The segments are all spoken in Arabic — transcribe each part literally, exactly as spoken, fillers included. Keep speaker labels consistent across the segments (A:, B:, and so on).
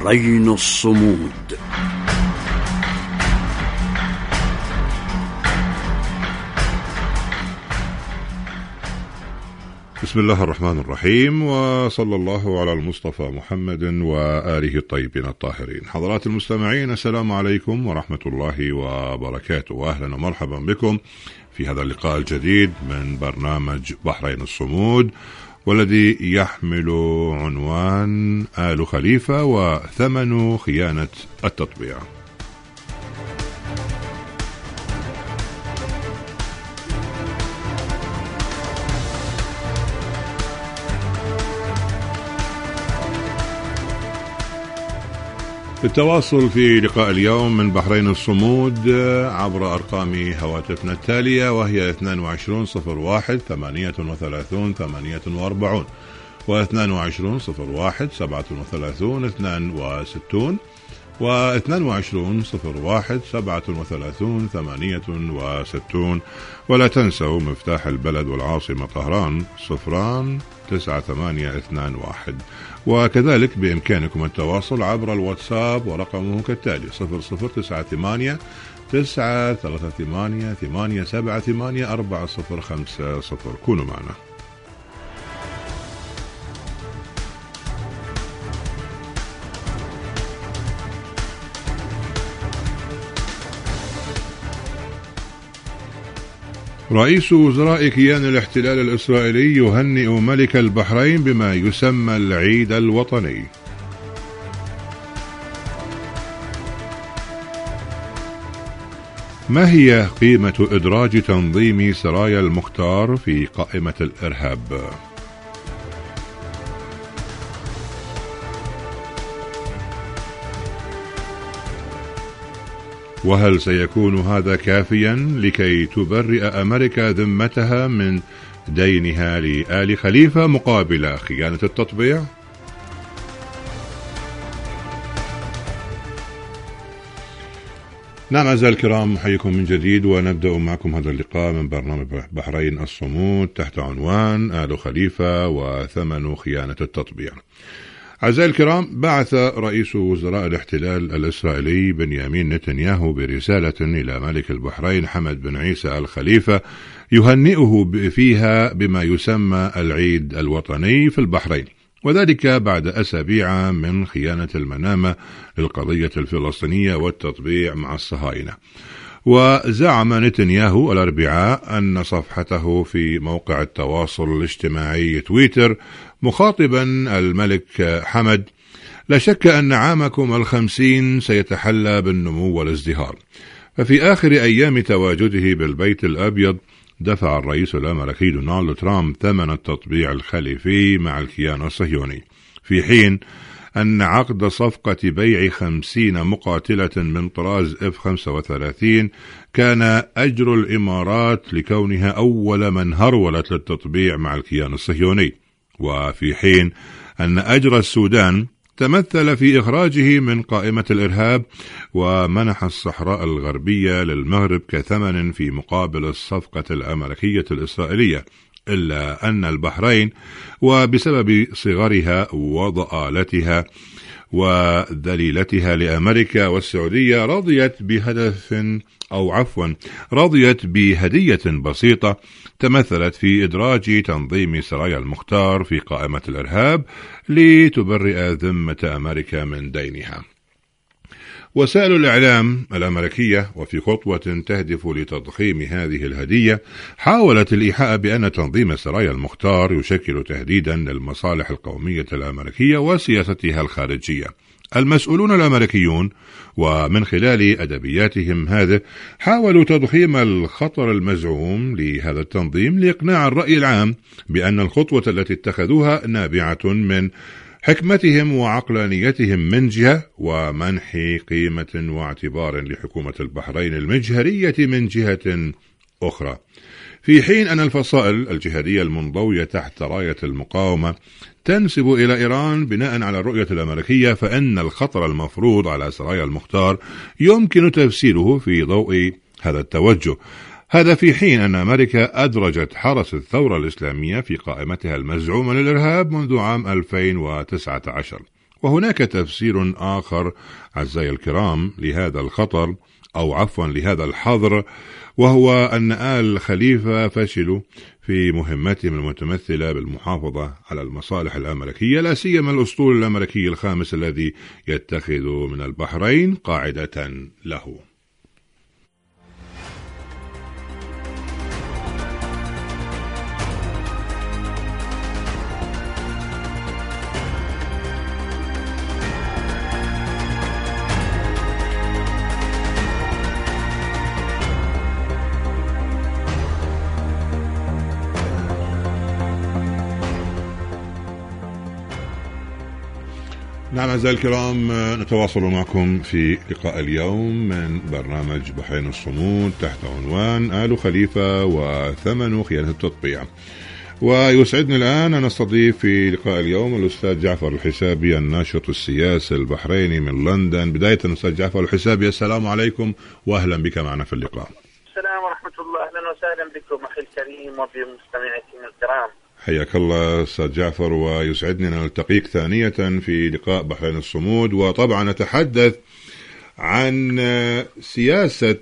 A: بحرين الصمود.
B: بسم الله الرحمن الرحيم، وصلى الله على المصطفى محمد وآله الطيبين الطاهرين. حضرات المستمعين، السلام عليكم ورحمة الله وبركاته، وأهلا ومرحبا بكم في هذا اللقاء الجديد من برنامج بحرين الصمود، والذي يحمل عنوان آل خليفة وثمن خيانة التطبيع. التواصل في لقاء اليوم من بحرين الصمود عبر أرقام هواتفنا التالية، وهي اثنين وعشرين صفر واحد ثمانية وثلاثين ثمانية وأربعين واثنين وعشرين صفر واحد سبعة وثلاثين اثنان وستون واثنين وعشرين صفر واحد سبعة وثلاثين ثمانية وستون. ولا تنسوا مفتاح البلد والعاصمة طهران صفران تسعة ثمانية اثنان واحد. وكذلك بإمكانكم التواصل عبر الواتساب، ورقمه كالتالي صفر صفر تسعة ثمانية تسعة ثلاثة ثمانية ثمانية سبعة ثمانية أربعة صفر خمسة صفر. كونوا معنا. رئيس وزراء كيان الاحتلال الإسرائيلي يهنئ ملك البحرين بما يسمى العيد الوطني. ما هي قيمة إدراج تنظيم سرايا المختار في قائمة الإرهاب؟ وهل سيكون هذا كافيا لكي تبرئ أمريكا ذمتها من دينها لآل خليفة مقابل خيانة التطبيع؟ نعم أعزائي الكرام، نحييكم من جديد، ونبدأ معكم هذا اللقاء من برنامج بحرين الصمود تحت عنوان آل خليفة وثمن خيانة التطبيع. أعزائي الكرام، بعث رئيس وزراء الاحتلال الإسرائيلي بنيامين نتنياهو برسالة إلى ملك البحرين حمد بن عيسى آل خليفة يهنئه فيها بما يسمى العيد الوطني في البحرين، وذلك بعد أسابيع من خيانة المنامة للقضية الفلسطينية والتطبيع مع الصهاينة. وزعم نتنياهو الأربعاء أن صفحته في موقع التواصل الاجتماعي تويتر مخاطبا الملك حمد: لا شك أن عامكم الخمسين سيتحلى بالنمو والازدهار. ففي آخر أيام تواجده بالبيت الأبيض دفع الرئيس الأمريكي دونالد ترامب ثمن التطبيع الخليفي مع الكيان الصهيوني، في حين أن عقد صفقة بيع خمسين مقاتلة من طراز إف خمسة وثلاثين كان أجر الإمارات لكونها أول من هرولت للتطبيع مع الكيان الصهيوني، وفي حين أن أجر السودان تمثل في إخراجه من قائمة الإرهاب ومنح الصحراء الغربية للمغرب كثمن في مقابل الصفقة الأمريكية الإسرائيلية، إلا أن البحرين وبسبب صغرها وضآلتها وذليلتها لأمريكا والسعودية رضيت بهدف أو عفوا رضيت بهدية بسيطة تمثلت في إدراج تنظيم سرايا المختار في قائمة الإرهاب لتبرئ ذمة أمريكا من دينها. وسائل الإعلام الأمريكية وفي خطوة تهدف لتضخيم هذه الهدية حاولت الإيحاء بأن تنظيم سرايا المختار يشكل تهديدا للمصالح القومية الأمريكية وسياستها الخارجية. المسؤولون الأمريكيون ومن خلال أدبياتهم هذه حاولوا تضخيم الخطر المزعوم لهذا التنظيم لإقناع الرأي العام بأن الخطوة التي اتخذوها نابعة من حكمتهم وعقلانيتهم من جهة، ومنح قيمة واعتبار لحكومة البحرين المجهرية من جهة أخرى، في حين أن الفصائل الجهادية المنضوية تحت راية المقاومة تنسب إلى إيران بناء على الرؤية الأمريكية، فإن الخطر المفروض على سرايا المختار يمكن تفسيره في ضوء هذا التوجه. هذا في حين أن أمريكا أدرجت حرس الثورة الإسلامية في قائمتها المزعومة للإرهاب منذ عام ألفين وتسعة عشر، وهناك تفسير آخر أعزائي الكرام لهذا الخطر، أو عفوا لهذا الحظر، وهو أن آل خليفة فشلوا في مهمتهم المتمثلة بالمحافظة على المصالح الأمريكية، لا سيما الأسطول الأمريكي الخامس الذي يتخذ من البحرين قاعدة له. نعم أعزائي الكرام، نتواصل معكم في لقاء اليوم من برنامج بحرين الصمود تحت عنوان آل خليفة وثمن خيانة التطبيع. ويسعدني الآن أن أستضيف في لقاء اليوم الأستاذ جعفر الحسابي الناشط السياسي البحريني من لندن. بداية أستاذ جعفر الحسابي، السلام عليكم وأهلا بك معنا في اللقاء.
C: السلام ورحمة الله، أهلا وسهلا بكم أخي الكريم وبمستمعيكم الكرام.
B: حياك الله أستاذ جعفر، ويسعدني أن نلتقيك ثانية في لقاء بحرين الصمود. وطبعا نتحدث عن سياسة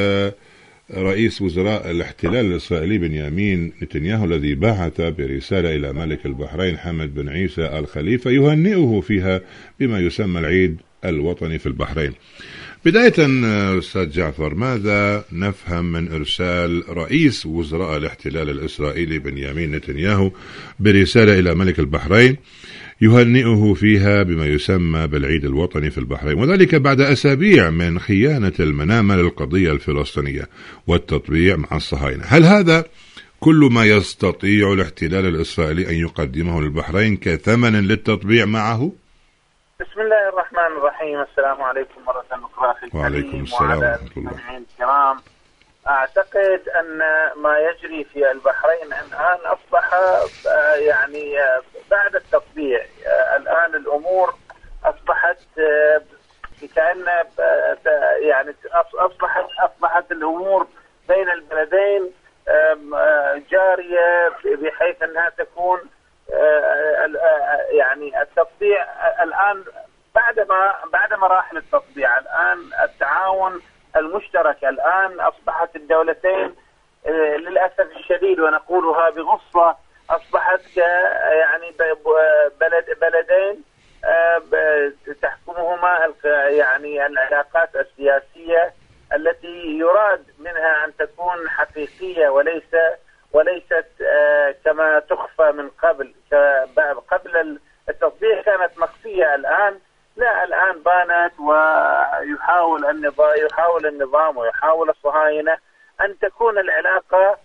B: رئيس وزراء الاحتلال الإسرائيلي بنيامين نتنياهو الذي بعث برسالة إلى ملك البحرين حمد بن عيسى آل خليفة يهنئه فيها بما يسمى العيد الوطني في البحرين. بداية أستاذ جعفر، ماذا نفهم من إرسال رئيس وزراء الاحتلال الإسرائيلي بنيامين نتنياهو برسالة إلى ملك البحرين يهنئه فيها بما يسمى بالعيد الوطني في البحرين، وذلك بعد أسابيع من خيانة المنامة للقضية الفلسطينية والتطبيع مع الصهاينة؟ هل هذا كل ما يستطيع الاحتلال الإسرائيلي أن يقدمه للبحرين كثمن للتطبيع معه؟
C: بسم الله الرحمن الرحيم. السلام عليكم مرة أخرى أخي الكريم.
B: وعليكم السلام ورحمة الله.
C: الكرام، أعتقد أن ما يجري في البحرين الآن أصبح يعني بعد التطبيع. الآن الأمور أصبحت كأن يعني أصبحت أصبحت الأمور بين البلدين جارية بحيث أنها تكون يعني التطبيع الآن بعد ما بعد مراحل التطبيع. الآن التعاون المشترك، الآن أصبحت الدولتين للأسف الشديد ونقولها بغصة أصبحت يعني بلد بلدين تحكمهما يعني العلاقات السياسية التي يراد منها أن تكون حقيقية وليس وليست كما تخفى من قبل. قبل التطبيع كانت مخفية، الآن لا، الآن بانت، ويحاول النظام يحاول النظام ويحاول الصهاينة أن تكون العلاقة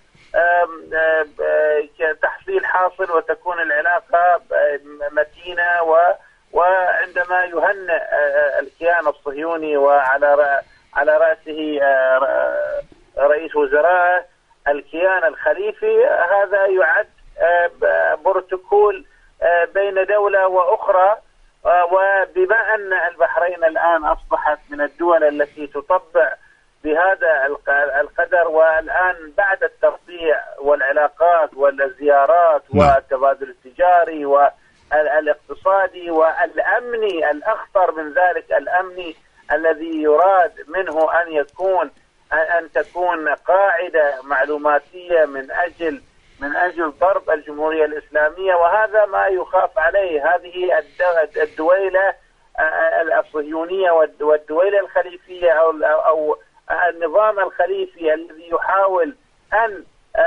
C: تحصيل حاصل وتكون العلاقة متينة. وعندما يهنئ الكيان الصهيوني وعلى على رأسه رئيس وزراء الكيان الخليفي، هذا يعد بروتوكول بين دولة وأخرى. وبما أن البحرين الآن أصبحت من الدول التي تطبع بهذا القدر، والآن بعد التطبيع والعلاقات والزيارات والتبادل التجاري والاقتصادي والأمني، الأخطر من ذلك الأمني الذي يراد منه أن يكون أن تكون قاعدة معلوماتية من أجل من أجل ضرب الجمهورية الإسلامية، وهذا ما يخاف عليه. هذه الدويلة الصهيونية والدويلة الخليفية أو أو النظام الخليفي الذي يحاول أن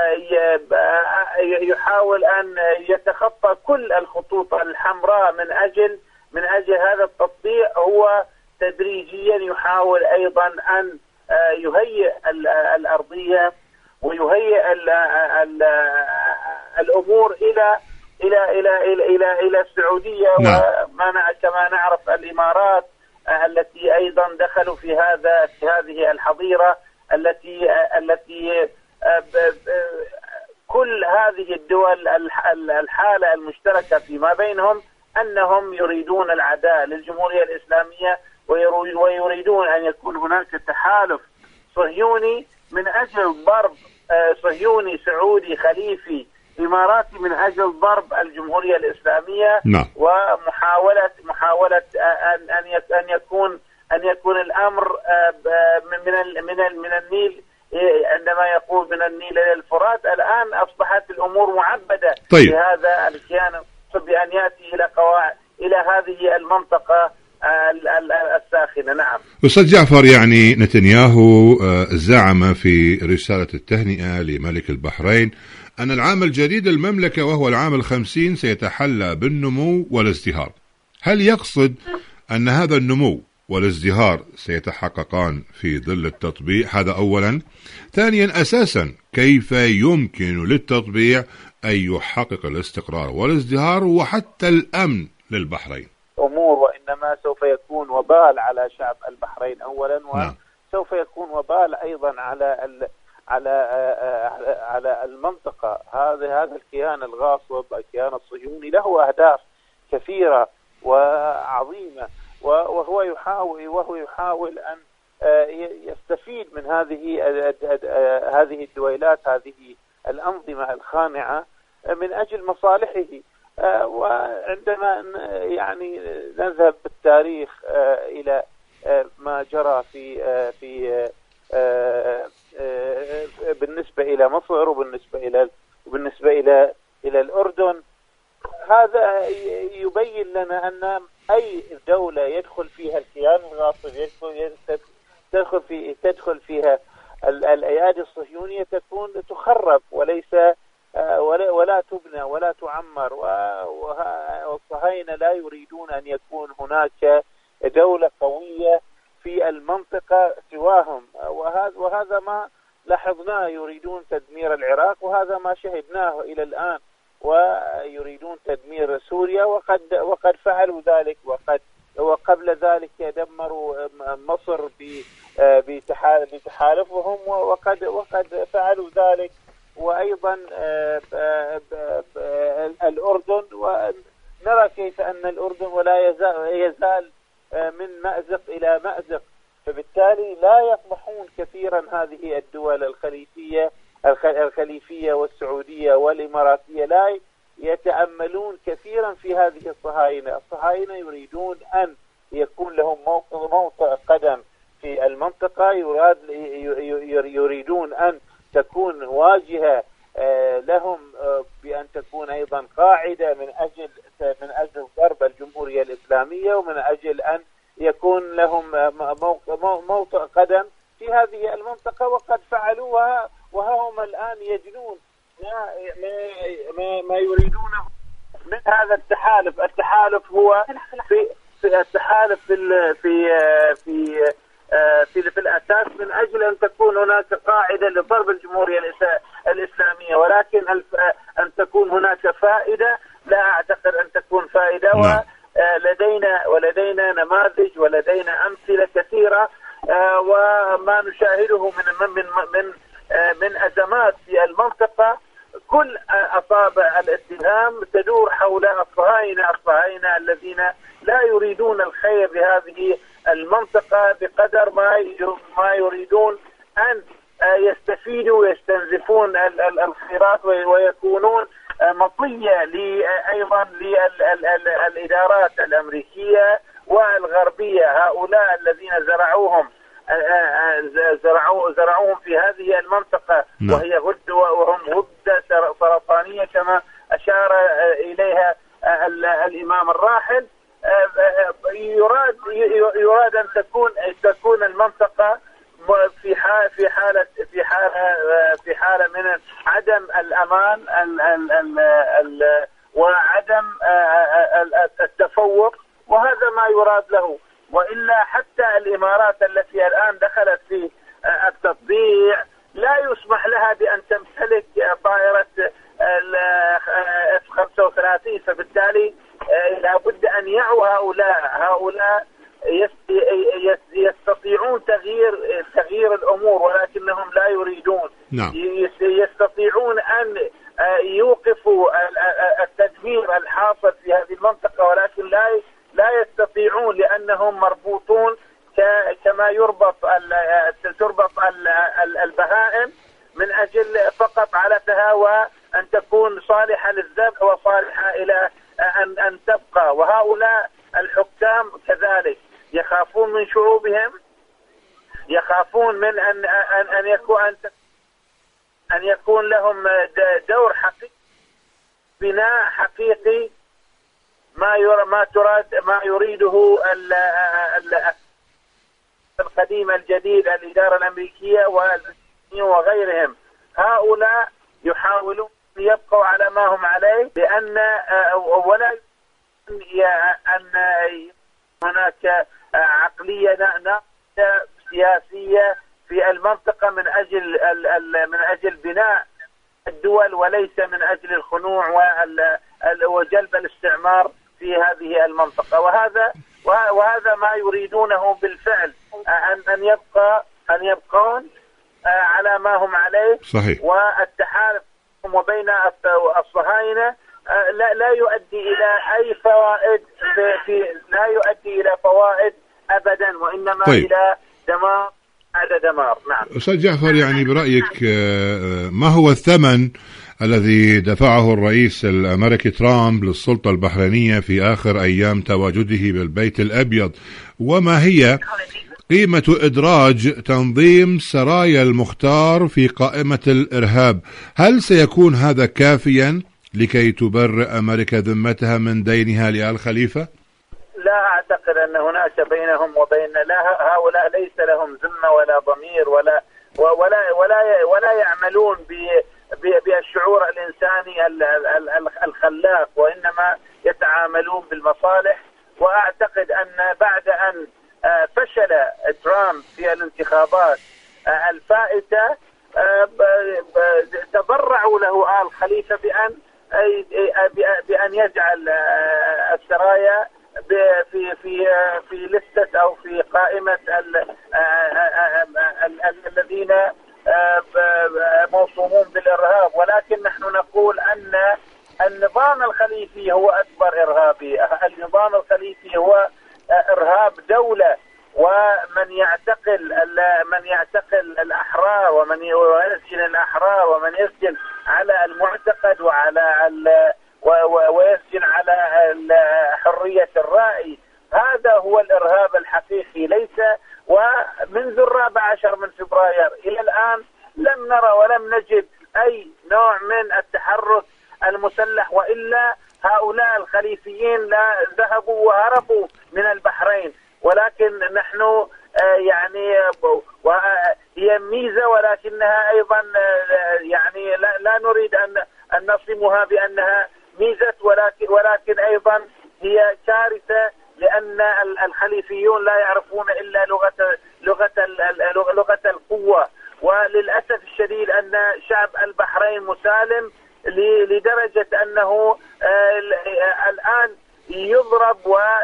C: يحاول أن يتخطى كل الخطوط الحمراء من أجل من أجل هذا التطبيع، هو تدريجيا يحاول أيضا أن يهيئ الأرضية ويهيئ ال ال الأمور إلى إلى إلى إلى إلى إلى السعودية. وما كما نعرف الإمارات التي أيضا دخلوا في هذا في هذه الحظيرة التي التي كل هذه الدول الحالة المشتركة فيما بينهم أنهم يريدون العداء للجمهورية الإسلامية، ويريدون أن يكون هناك تحالف صهيوني من أجل ضرب صهيوني سعودي خليفي إماراتي من أجل ضرب الجمهورية الإسلامية.
B: نعم.
C: ومحاولة محاولة أن أن يكون أن يكون الأمر من من من النيل، عندما يقول من النيل إلى الفرات. الآن أصبحت الأمور معبدة.
B: طيب.
C: بهذا الكيان بأن يأتي إلى قواعد إلى هذه المنطقة الساخنة. نعم.
B: أستاذ جعفر، يعني نتنياهو زعم في رسالة التهنئة لملك البحرين أن العام الجديد المملكة وهو العام الخمسين سيتحلى بالنمو والازدهار. هل يقصد أن هذا النمو والازدهار سيتحققان في ظل التطبيع؟ هذا أولا. ثانيا، أساسا كيف يمكن للتطبيع أن يحقق الاستقرار والازدهار وحتى الأمن للبحرين؟
C: أمور، وإنما سوف يكون وبال على شعب البحرين أولا، وسوف يكون وبال أيضا على ال على على المنطقة. هذا هذا الكيان الغاصب، الكيان الصهيوني، له أهداف كثيرة وعظيمة، وهو يحاول وهو يحاول أن يستفيد من هذه هذه الدويلات، هذه الأنظمة الخانعة من أجل مصالحه. وعندما يعني نذهب بالتاريخ إلى ما جرى في في بالنسبة إلى مصر وبالنسبة إلى وبالنسبة إلى إلى الأردن، هذا يبين لنا أن أي دولة يدخل فيها الكيان الغاصب، تدخل في تدخل فيها الأيادي الصهيونية، تكون تخرب وليس ولا, ولا تبنى ولا تعمر. والصهاينة لا يريدون أن يكون هناك دولة قوية في المنطقة سواهم، وهذا وهذا ما لاحظناه. يريدون تدمير العراق، وهذا ما شهدناه إلى الآن، ويريدون تدمير سوريا، وقد وقد فعلوا ذلك، وقد وقبل ذلك دمروا مصر بتحالفهم، وقد وقد فعلوا ذلك، وأيضا الأردن. ونرى كيف أن الأردن ولا يزال من مأزق إلى مأزق، فبالتالي لا يطمحون كثيرا هذه الدول الخليفية الخليفية والسعودية والإماراتية، لا يتأملون كثيرا في هذه الصهاينة. الصهاينة يريدون أن يكون لهم موطئ قدم في المنطقة، يراد يريدون أن تكون واجهة لهم، بأن تكون أيضا قاعدة من أجل من أجل ضرب الجمهورية الإسلامية، ومن أجل أن يكون لهم موطئ قدم في هذه المنطقة، وقد فعلوها، وهم الآن يجنون ما ما ما يريدونه من هذا التحالف. التحالف هو في في التحالف في في في في, في الأساس من أجل أن تكون هناك قاعدة لضرب الجمهورية الإسلامية، ولكن أن تكون هناك فائدة لا أعتقد أن تكون فائدة. ولدينا ولدينا نماذج ولدينا أمثلة كثيرة، وما نشاهده من من من من أزمات في المنطقة، كل أصابع الاتهام تدور حول الصهاينة الصهاينة الذين لا يريدون الخير بهذه المنطقة بقدر ما ما يريدون أن يستفيدوا ويستنزفون الخيرات، ويكونون مطية أيضا للإدارات الأمريكية والغربية، هؤلاء الذين زرعوهم زرعوا زرعوهم في هذه المنطقة. لا. وهي غدة، وهم غدة سرطانية كما أشار إليها الإمام الراحل. يراد يراد أن تكون تكون المنطقة في حالة في حالة في حالة في حالة من عدم الأمان ال ال ال ال وعدم التفوق، وهذا ما يراد له. وإلا حتى الإمارات التي الآن دخلت في التطبيع لا يسمح لها بأن تمتلك طائرة إف خمسة وثلاثين، فبالتالي لابد أن يعوا هؤلاء هؤلاء يستطيعون تغيير تغيير الأمور، ولكنهم لا يريدون.
B: نعم.
C: يستطيعون أن يوقفوا التدمير الحاصل في هذه المنطقة، ولكن لا لا يستطيعون، لأنهم مربوطون كما يربط تربط البهائم من أجل فقط علفها أن تكون صالحة للذبح وصالحة إلى أن أن تبقى. وهؤلاء الحكام كذلك يخافون من شعوبهم، يخافون من أن أن أن يكون أن يكون لهم دور حقيقي، بناء حقيقي ما يرى ما تراد ما يريده القديم الجديد، الإدارة الأمريكية وغيرهم. هؤلاء يحاولون يبقوا على ما هم عليه، لأن ولا أن هناك عقلية سياسية في المنطقة من أجل من أجل بناء الدول، وليس من أجل الخنوع وجلب الاستعمار في هذه المنطقة. وهذا وهذا ما يريدونه بالفعل، أن أن يبقى أن يبقون على ما هم عليه.
B: صحيح.
C: والتحالف وبين الصهاينة لا لا يؤدي إلى أي فوائد، في, في لا يؤدي إلى فوائد أبدا، وإنما طيب. إلى دمار على دمار. نعم
B: أستاذ جعفر، يعني برأيك ما هو الثمن الذي دفعه الرئيس الأمريكي ترامب للسلطة البحرينية في آخر أيام تواجده بالبيت الأبيض؟ وما هي قيمة إدراج تنظيم سرايا المختار في قائمة الإرهاب؟ هل سيكون هذا كافيا لكي تبرئ أمريكا ذمتها من دينها لآل خليفة؟
C: لا أعتقد أن هناك بينهم وبين لا هؤلاء ليس لهم ذمة ولا ضمير ولا ولا ولا ولا يعملون بالشعور الإنساني الخلاق، وإنما يتعاملون بالمصالح. وأعتقد أن بعد أن فشل ترامب في الانتخابات الفائتة تبرعوا له آل خليفة بأن بأن يجعل السرايا في في في لستة أو في قائمة الذين موصومون بالإرهاب. ولكن نحن نقول أن النظام الخليفي هو أكبر إرهابي. النظام الخليفي هو إرهاب دولة، ومن يعتقل من يعتقل الأحرار ومن يسجن الأحرار ومن يسجن على المعتقد وعلى ويسجن على حرية الرأي، هذا هو الإرهاب الحقيقي. ليس ومنذ الرابع عشر من فبراير إلى الآن لم نرى ولم نجد أي نوع من التحرك المسلح، وإلا هؤلاء الخليفيين لا ذهبوا وهربوا من البحرين. ولكن نحن يعني هي ميزة، ولكنها أيضا يعني لا, لا نريد أن أن نصمها بأنها ميزة، ولكن ولكن أيضا هي كارثة، لأن الخليفيون لا يعرفون إلا لغة لغة لغة القوة. وللأسف الشديد أن شعب البحرين مسالم لدرجة أنه الآن يضرب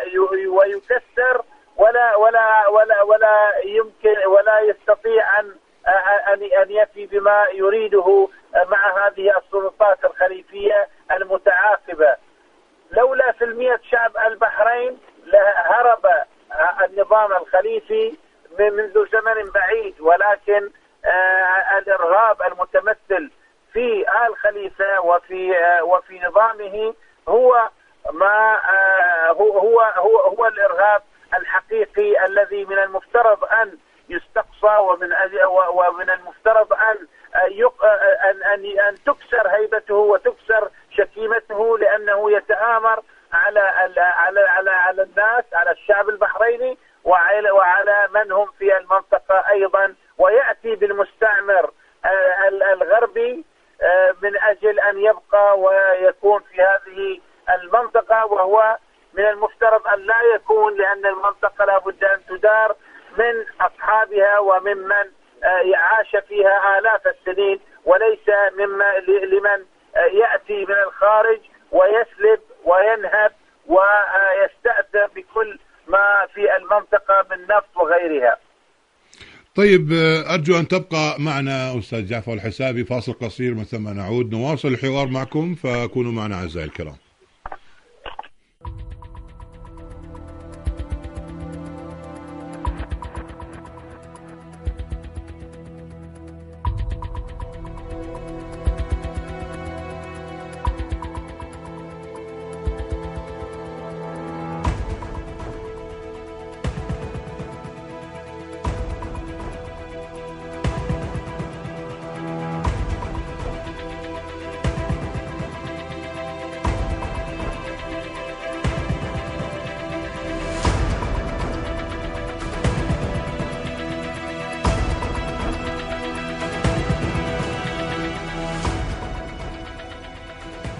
C: ويكسر، ولا ولا ولا ولا يمكن ولا يستطيع أن أن يفي بما يريده مع هذه السلطات الخليفية المتعاقبة. لولا في المية شعب البحرين هرب النظام الخليفي منذ زمن بعيد، ولكن الإرهاب المتمثل في آل خليفة وفي وفي نظامه هو ما هو هو هو, هو الإرهاب الحقيقي الذي من المفترض أن يستقصى، ومن ومن المفترض أن أن أن تكسر هيبته وتكسر شكيمته، لأنه يتآمر على على على على الناس، على الشعب البحريني وعلى وعلى من هم في المنطقة أيضا، ويأتي بالمستعمر الغربي من أجل أن يبقى ويكون في هذه المنطقة، وهو من المفترض أن لا يكون، لأن المنطقة لابد أن تدار من أصحابها وممن عاش فيها آلاف السنين، وليس مما لمن يأتي من الخارج ويسلب وينهب ويستأثر بكل ما في المنطقة من نفط وغيرها.
B: طيب، أرجو أن تبقى معنا أستاذ جعفر الحسابي، فاصل قصير من ثم نعود نواصل الحوار معكم، فكونوا معنا أعزائي الكرام.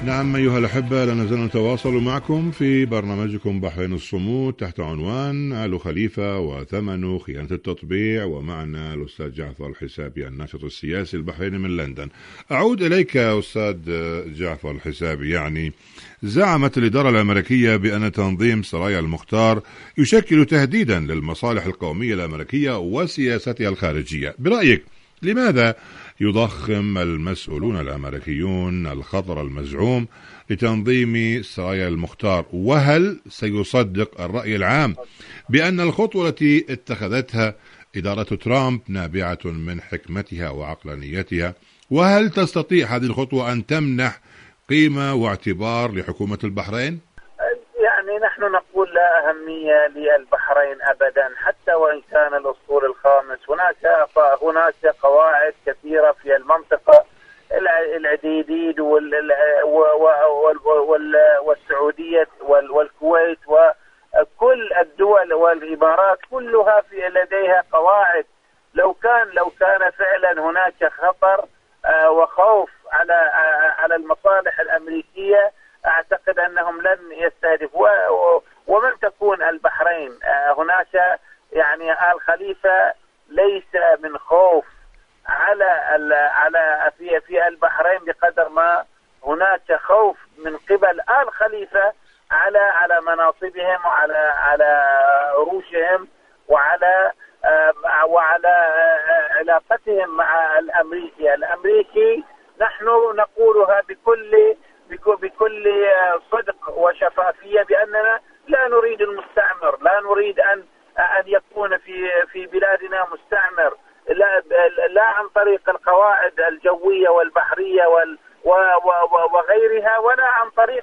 B: نعم أيها الأحبة، لا نزال نتواصل معكم في برنامجكم بحرين الصمود تحت عنوان آل خليفة وثمن خيانة التطبيع، ومعنا الأستاذ جعفر الحسابي الناشط السياسي البحريني من لندن. أعود إليك أستاذ جعفر الحسابي. يعني زعمت الإدارة الأمريكية بأن تنظيم سرايا المختار يشكل تهديدا للمصالح القومية الأمريكية وسياستها الخارجية. برأيك لماذا يضخم المسؤولون الأمريكيون الخطر المزعوم لتنظيم سرايا المختار؟ وهل سيصدق الرأي العام بأن الخطوة التي اتخذتها إدارة ترامب نابعة من حكمتها وعقلانيتها؟ وهل تستطيع هذه الخطوة أن تمنح قيمة واعتبار لحكومة البحرين؟
C: يعني نحن نقول لا أهمية للبحرين أبدا، حتى وإن كان الأسطول الخامس. هناك هناك قواعد كثيرة في المنطقة، العديديد والسعودية والكويت وكل الدول والإمارات كلها في لديها قواعد. لو كان لو كان فعلا هناك خطر وخوف على على المصالح الأمريكية، أعتقد أنهم لن يستهدفوا. ومن تكون البحرين هناك يعني آل خليفة ليس من خوف على على في في البحرين بقدر ما هناك خوف من قبل آل خليفة على على مناصبهم وعلى على عروشهم وعلى وعلى علاقتهم مع الأمريكي. الأمريكي نحن نقولها بكل بكل صدق وشفافية بأننا لا نريد المستعمر، لا نريد أن أن يكون في في بلادنا مستعمر، لا لا عن طريق القواعد الجوية والبحرية وغيرها، ولا عن طريق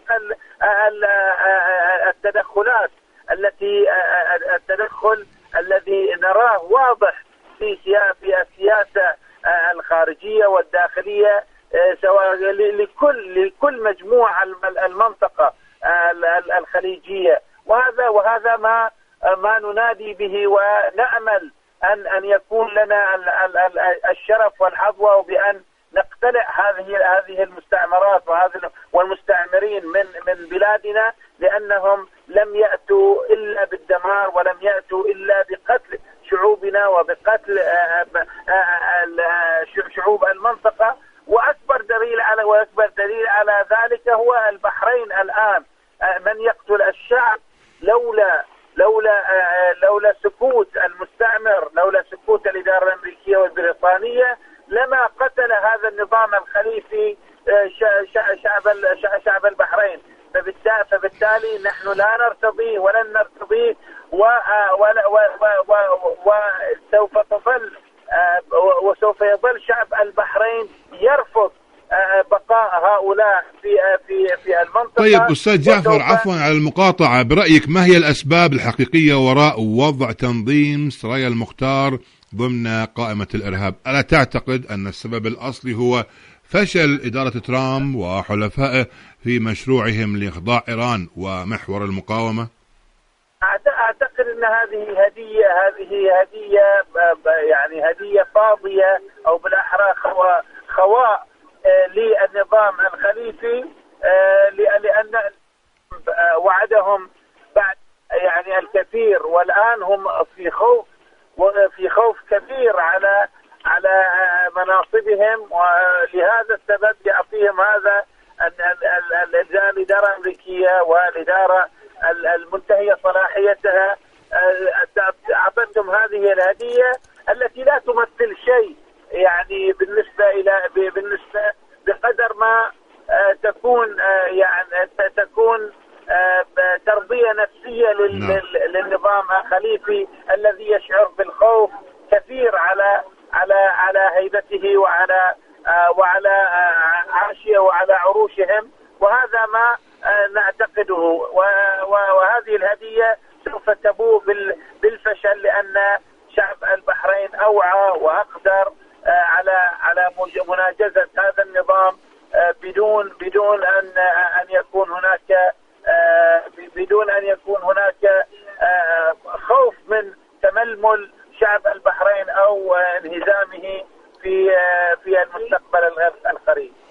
C: التدخلات التي التدخل الذي نراه واضح في في السياسة الخارجية والداخلية سواء لكل لكل مجموعة المنطقة الخليجية. وهذا وهذا ما ما ننادي به، ونأمل أن أن يكون لنا الشرف والحظوة بأن نقتلع هذه هذه المستعمرات وهذه والمستعمرين من من بلادنا، لأنهم لم يأتوا إلا بالدمار ولم يأتوا إلا بقتل شعوبنا وبقتل شعوب المنطقة. وأكبر دليل على وأكبر دليل على ذلك هو البحرين الآن. من يقتل الشعب لولا لولا لولا سكوت المستعمر، لولا سكوت الإدارة الأمريكية والبريطانية، لما قتل هذا النظام الخليفي شعب شعب البحرين. فبالتالي نحن لا نرتضيه ولن نرتضيه، وسوف تظل وسوف يظل شعب البحرين يرفض بقاء هؤلاء في في في المنطقة.
B: طيب أستاذ جعفر، عفوا على المقاطعة، برأيك ما هي الأسباب الحقيقية وراء وضع تنظيم سرايا المختار ضمن قائمة الإرهاب؟ ألا تعتقد أن السبب الأصلي هو فشل إدارة ترامب وحلفائه في مشروعهم لإخضاع إيران ومحور المقاومة؟
C: أعتقد أن هذه هدية هذه هدية يعني هدية فاضية، أو بالأحرى خواء للنظام الخليفي، لأن وعدهم بعد يعني الكثير، والآن هم في خوف وفي خوف كبير على على مناصبهم. ولهذا السبب يعطيهم هذا الإدارة الأمريكية والإدارة المنتهية صلاحيتها، أعطتهم هذه الهدية التي لا تمثل شيء يعني بالنسبة إلى بالنسبة بقدر ما تكون يعني تكون تربية نفسية للنظام الخليفي الذي يشعر بالخوف كثير على على على هيبته وعلى وعلى عاشية وعلى عروشهم. وهذا ما نعتقده، وهذه الهدية سوف تبوء بالفشل، لأن شعب البحرين أوعى وأقدر على على مناجزة هذا النظام بدون بدون أن أن يكون هناك بدون أن يكون هناك خوف من تململ شعب البحرين أو انهزامه في في المستقبل القريب.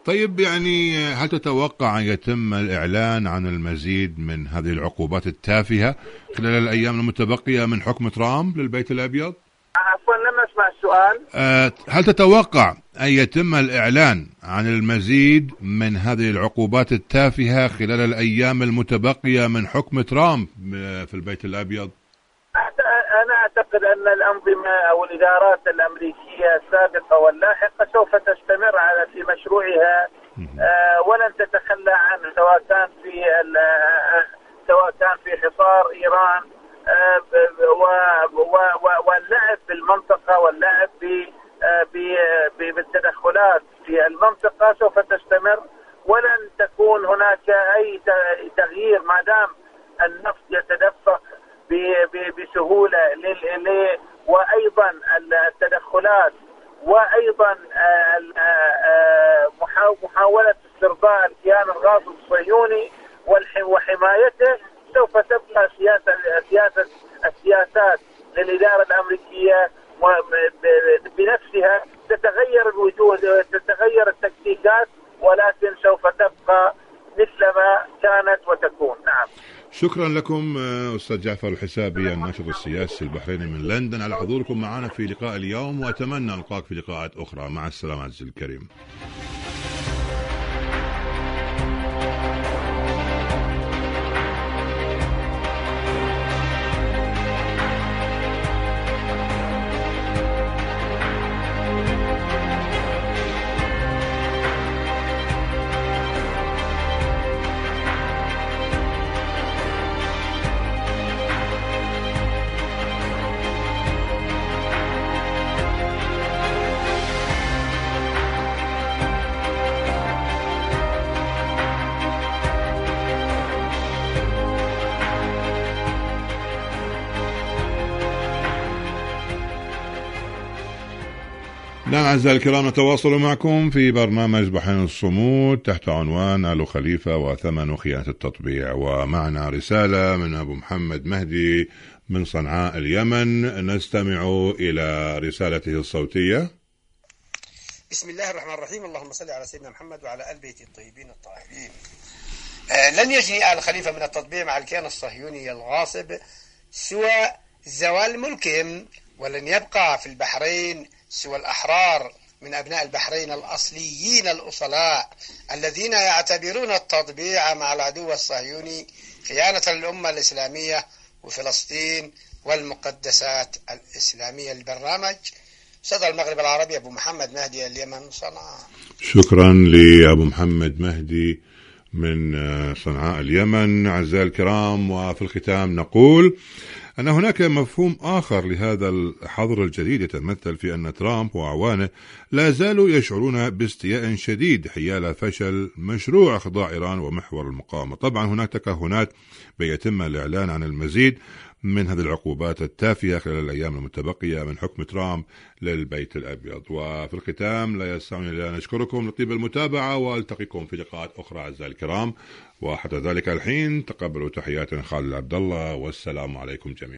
B: طيب يعني هل تتوقع أن يتم الإعلان عن المزيد من هذه العقوبات التافهة خلال الأيام المتبقية من حكم ترامب للبيت الأبيض؟
C: عفوا لم أسمع السؤال.
B: أه هل تتوقع أن يتم الإعلان عن المزيد من هذه العقوبات التافهة خلال الأيام المتبقية من حكم ترامب في البيت الأبيض؟
C: أنا أعتقد أن الأنظمة أو الإدارات الأمريكية السابقة واللاحقة سوف تستمر على في مشروعها آه ولن تتخلى عنه، سواء كان في سواء كان في حصار إيران آه واللعب بالمنطقة واللعب بالتدخلات في المنطقة سوف تستمر، ولن تكون هناك أي تغيير ما دام النفط يتدفق بسهولة، وأيضا التدخلات وأيضا محاولة استرضاء الكيان الغاصب الصهيوني وحمايته سوف تبقى سياسة سياسة السياسات للإدارة الأمريكية بنفسها. تتغير الوجوه، تتغير التكتيكات، ولكن سوف تبقى مثلما كانت وتكون. نعم.
B: شكرا لكم أستاذ جعفر الحسابي الناشط السياسي البحريني من لندن على حضوركم معنا في لقاء اليوم، وأتمنى أن نلقاك في لقاءات أخرى. مع السلامة عزيزي الكريم. نعم أعزائي الكرام، نتواصل معكم في برنامج بحرين الصمود تحت عنوان آل خليفة وثمن خيانة التطبيع، ومعنا رسالة من أبو محمد مهدي من صنعاء اليمن. نستمع إلى رسالته الصوتية.
D: بسم الله الرحمن الرحيم، اللهم صل على سيدنا محمد وعلى آل بيته الطيبين الطاهرين. آه لن يجني آل خليفة من التطبيع مع الكيان الصهيوني الغاصب سوى زوال ملكهم، ولن يبقى في البحرين سوى الأحرار من أبناء البحرين الأصليين الأصلاء الذين يعتبرون التطبيع مع العدو الصهيوني خيانة للأمة الإسلامية وفلسطين والمقدسات الإسلامية. البرنامج صدى المغرب العربي، أبو محمد مهدي، اليمن، صنعاء.
B: شكرا لأبو محمد مهدي من صنعاء اليمن. أعزائي الكرام، وفي الختام نقول أن هناك مفهوم آخر لهذا الحظر الجديد يتمثل في أن ترامب وأعوانه لا زالوا يشعرون باستياء شديد حيال فشل مشروع إخضاع إيران ومحور المقاومة. طبعا هناك تكهنات بيتم الإعلان عن المزيد من هذه العقوبات التافهة خلال الأيام المتبقية من حكم ترامب للبيت الأبيض. وفي الختام لا يسعني إلا أن أشكركم لطيب المتابعة، وألتقيكم في لقاءات أخرى أعزائي الكرام، وحتى ذلك الحين تقبلوا تحيات خالد عبد الله، والسلام عليكم جميعا.